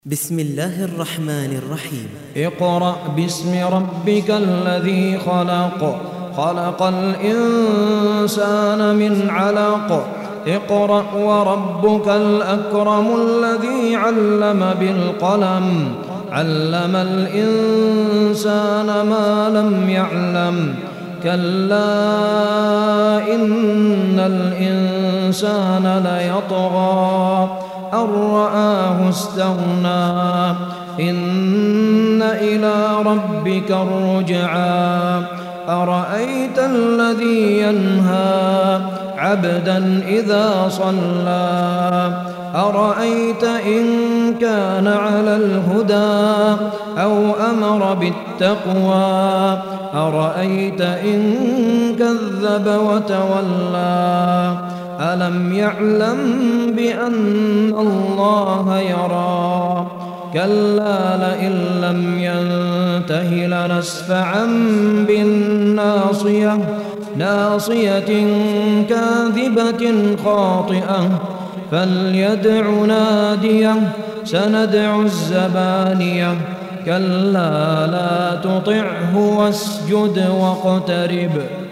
بسم الله الرحمن الرحيم. اقرأ باسم ربك الذي خلق. خلق الإنسان من علق. اقرأ وربك الأكرم الذي علم بالقلم. علم الإنسان ما لم يعلم. كلا إن الإنسان ليطغى أن رآه استغنى. إن إلى ربك الرجعى. أرأيت الذي ينهى عبدا إذا صلى. أرأيت إن كان على الهدى أو أمر بالتقوى. أرأيت إن كذب وتولى. ألم يعلم بأن الله يرى. كلا لئن لم ينته لنسفعا بالناصية. ناصية كاذبة خاطئة. فليدع ناديه. سندع الزبانية. كلا لا تطعه واسجد واقترب.